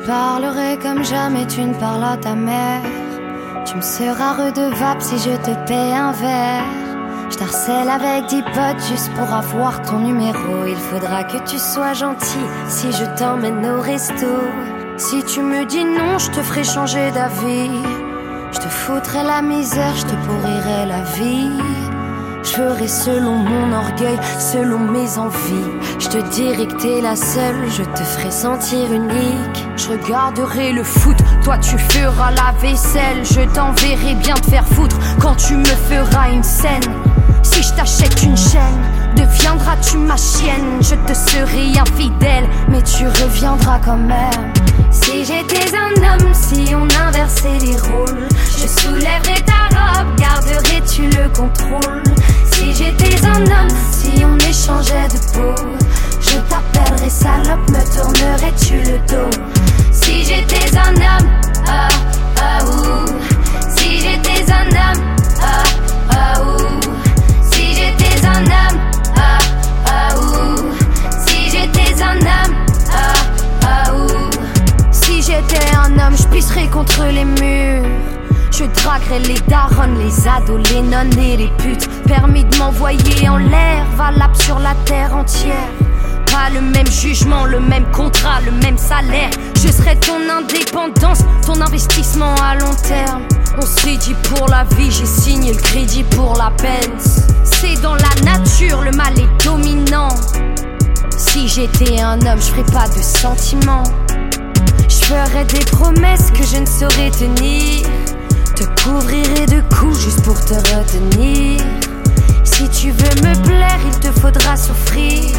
parlerai comme jamais tu ne parles à ta mère. Tu me seras redevable si je te paie un verre. Je t'harcèle avec 10 potes juste pour avoir ton numéro. Il faudra que tu sois gentil si je t'emmène au resto. Si tu me dis non, je te ferai changer d'avis. Je te foutrai la misère, je te pourrirai la vie. Je ferai selon mon orgueil, selon mes envies. Je te dirai que t'es la seule, je te ferai sentir unique. Je regarderai le foot, toi tu feras la vaisselle. Je t'enverrai bien te faire foutre quand tu me feras une scène. Si je t'achète une chaîne, deviendras-tu ma chienne? Je te serai infidèle, mais tu reviendras quand même. Si j'étais un homme, si on inversait les rôles, je soulèverais ta robe, garderais-tu le contrôle? Si j'étais un homme, si on échangeait de peau, je t'appellerais salope, me tournerais-tu le dos? Si j'étais un homme, ah, ah, ouh. Si j'étais un homme, ah, ah, ouh. Si j'étais un homme, ah, ah, ouh. Si j'étais un homme, ah, ah, ouh. Si j'étais un homme, je pisserais contre les murs. Je draguerais les darons, les ados, les nonnes et les putes. Permis de m'envoyer en l'air, valable sur la terre entière. Pas le même jugement, le même contrat, le même salaire. Je serais ton indépendance, ton investissement à long terme. On s'est dit pour la vie, j'ai signé le crédit pour la Benz. C'est dans la nature, le mal est dominant. Si j'étais un homme, je ferais pas de sentiments. Je ferais des promesses que je ne saurais tenir. Te couvrirai de coups juste pour te retenir. Si tu veux me plaire, il te faudra souffrir.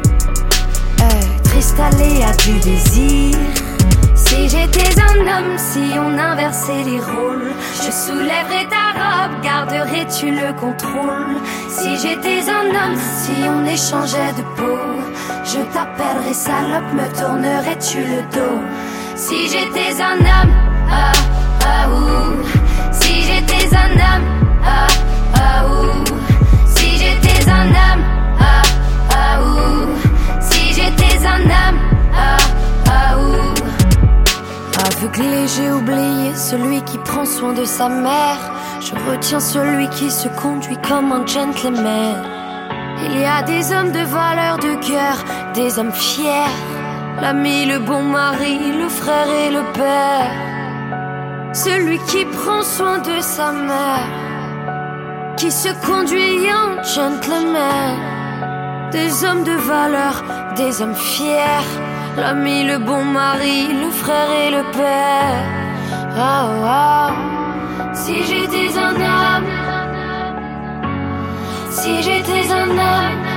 Triste aléa du désir. Si j'étais un homme, si on inversait les rôles, je soulèverais ta robe, garderais-tu le contrôle? Si j'étais un homme, si on échangeait de peau, je t'appellerais salope, me tournerais-tu le dos? Si j'étais un homme, ah, ah, ouh. Si j'étais un homme, ah, ah, ouh. Si j'étais un homme, ah, ah, ouh. Si j'étais un homme, ah, ah, ouh. Aveuglé, j'ai oublié celui qui prend soin de sa mère. Je retiens celui qui se conduit comme un gentleman. Il y a des hommes de valeur, de cœur, des hommes fiers. L'ami, le bon mari, le frère et le père. Celui qui prend soin de sa mère, qui se conduit en gentleman. Des hommes de valeur, des hommes fiers. L'ami, le bon mari, le frère et le père. Oh, oh. Si j'étais un homme, si j'étais un homme,